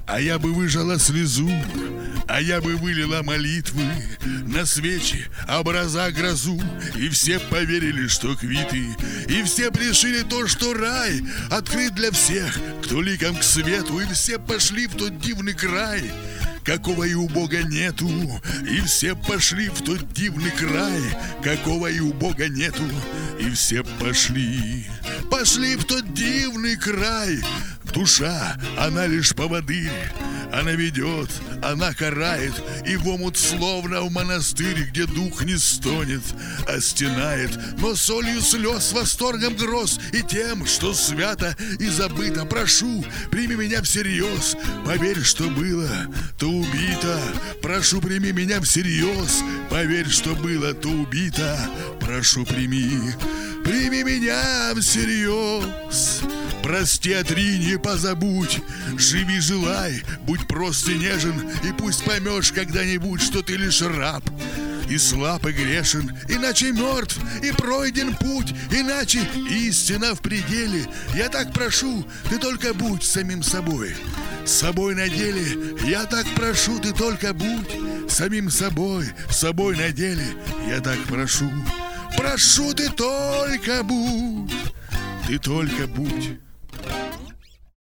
А я бы выжала слезу, а я бы вылила молитвы на свечи, образа, грозу, и все поверили, что квиты, и все решили то, что рай открыт для всех, кто ликом к свету, и все пошли в тот дивный край, какого и у Бога нету, и все пошли в тот дивный край, какого и у Бога нету, и все пошли в тот дивный край. Душа, она лишь поводырь, она ведет, она карает, и в омут словно в монастырь, где дух не стонет, а стенает, но солью слез, восторгом гроз и тем, что свято и забыто. Прошу, прими меня всерьез, поверь, что было, то убито. Прошу, прими меня всерьез, поверь, что было, то убито. Прошу, прими меня всерьез. Прости, отри, не позабудь, живи, желай, будь прост и нежен, и пусть поймешь когда-нибудь, что ты лишь раб, и слаб, и грешен, иначе мертв, и пройден путь, иначе истина в пределе. Я так прошу, ты только будь самим собой, собой на деле. Я так прошу, ты только будь самим собой, собой на деле. Я так прошу, ты только будь, ты только будь